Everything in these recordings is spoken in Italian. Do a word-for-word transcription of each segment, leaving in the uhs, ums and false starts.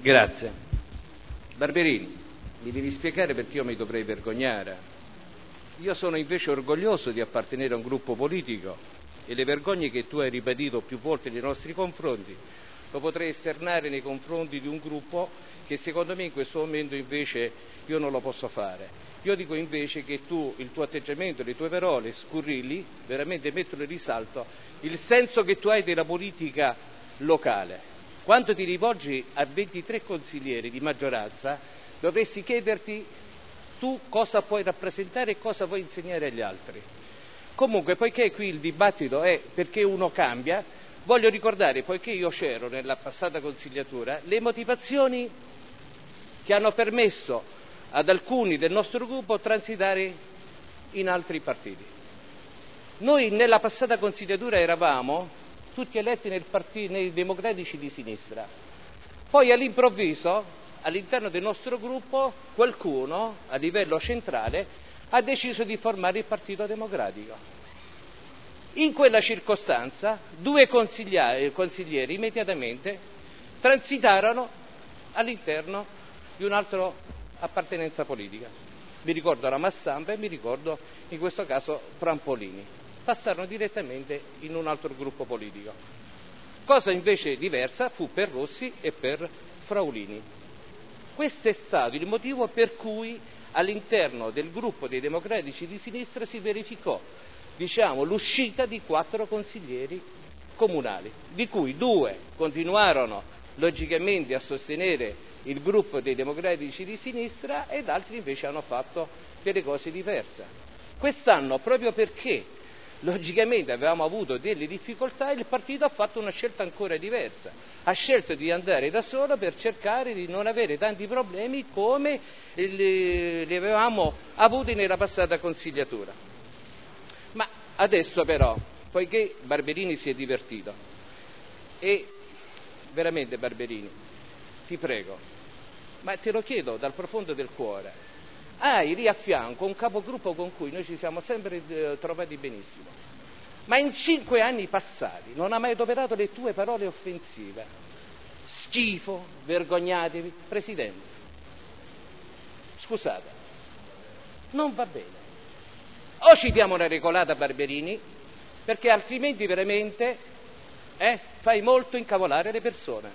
Grazie. Barberini, mi devi spiegare perché io mi dovrei vergognare. Io sono invece orgoglioso di appartenere a un gruppo politico e le vergogne che tu hai ribadito più volte nei nostri confronti lo potrei esternare nei confronti di un gruppo che secondo me in questo momento invece io non lo posso fare. Io dico invece che tu, il tuo atteggiamento, le tue parole scurrili, veramente mettono in risalto il senso che tu hai della politica locale. Quando ti rivolgi a ventitré consiglieri di maggioranza, dovresti chiederti tu cosa puoi rappresentare e cosa vuoi insegnare agli altri. Comunque, poiché qui il dibattito è perché uno cambia, voglio ricordare, poiché io c'ero nella passata consigliatura, le motivazioni che hanno permesso ad alcuni del nostro gruppo transitare in altri partiti. Noi nella passata consigliatura eravamo tutti eletti nel partito, nei democratici di sinistra. Poi all'improvviso, all'interno del nostro gruppo, qualcuno a livello centrale ha deciso di formare il Partito Democratico. In quella circostanza due consiglieri, consiglieri immediatamente transitarono all'interno di un'altra appartenenza politica. Mi ricordo la Massamba e mi ricordo in questo caso Prampolini. Passarono direttamente in un altro gruppo politico. Cosa invece diversa fu per Rossi e per Fraulini. Questo è stato il motivo per cui all'interno del gruppo dei democratici di sinistra si verificò, diciamo, l'uscita di quattro consiglieri comunali, di cui due continuarono logicamente a sostenere il gruppo dei democratici di sinistra ed altri invece hanno fatto delle cose diverse. Quest'anno, proprio perché logicamente avevamo avuto delle difficoltà, il partito ha fatto una scelta ancora diversa, ha scelto di andare da solo per cercare di non avere tanti problemi come li, li avevamo avuti nella passata consigliatura. Ma adesso però, poiché Barberini si è divertito, e veramente Barberini, ti prego, ma te lo chiedo dal profondo del cuore, hai lì a fianco un capogruppo con cui noi ci siamo sempre eh, trovati benissimo, ma in cinque anni passati non ha mai adoperato le tue parole offensive. Schifo, vergognatevi, Presidente. Scusate, non va bene. O ci diamo una regolata a Barberini, perché altrimenti veramente eh, fai molto incavolare le persone.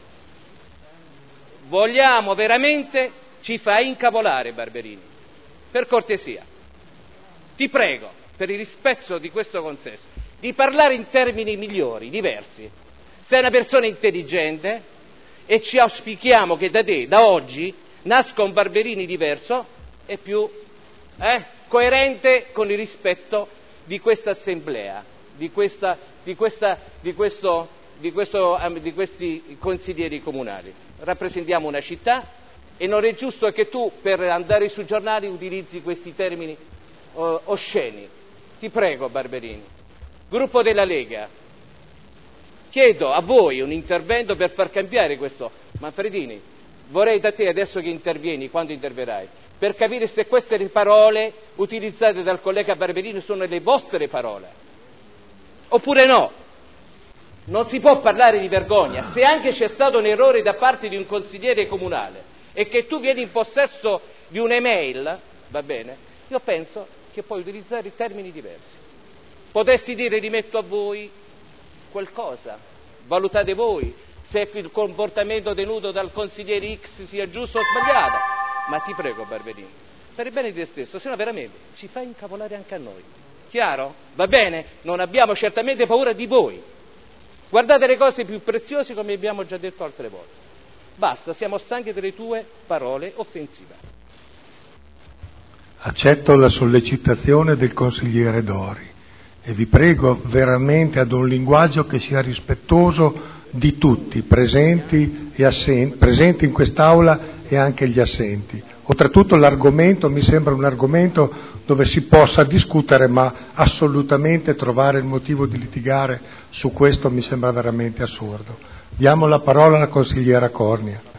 Vogliamo veramente, ci fai incavolare Barberini. Per cortesia, ti prego, per il rispetto di questo consesso, di parlare in termini migliori, diversi. Sei una persona intelligente e ci auspichiamo che da te, da oggi, nasca un Barberini diverso e più eh, coerente con il rispetto di questa assemblea, di, questa, di, questa, di, questo, di, questo, di questi consiglieri comunali. Rappresentiamo una città. E non è giusto che tu, per andare sui giornali, utilizzi questi termini uh, osceni. Ti prego, Barberini. Gruppo della Lega, chiedo a voi un intervento per far cambiare questo. Manfredini, vorrei da te, adesso che intervieni, quando interverrai, per capire se queste parole utilizzate dal collega Barberini sono le vostre parole. Oppure no. Non si può parlare di vergogna. Se anche c'è stato un errore da parte di un consigliere comunale, e che tu vieni in possesso di un'email, va bene, io penso che puoi utilizzare termini diversi. Potessi dire rimetto a voi qualcosa, valutate voi se il comportamento tenuto dal consigliere X sia giusto o sbagliato, ma ti prego Barberini, per il bene di te stesso, se no veramente ci fai incavolare anche a noi. Chiaro? Va bene? Non abbiamo certamente paura di voi. Guardate le cose più preziose come abbiamo già detto altre volte. Basta, siamo stanchi delle tue parole offensive. Accetto la sollecitazione del consigliere Dori e vi prego veramente ad un linguaggio che sia rispettoso di tutti, presenti e assenti, presenti in quest'aula e anche gli assenti. Oltretutto l'argomento mi sembra un argomento dove si possa discutere, ma assolutamente trovare il motivo di litigare su questo mi sembra veramente assurdo. Diamo la parola alla consigliera Cornia.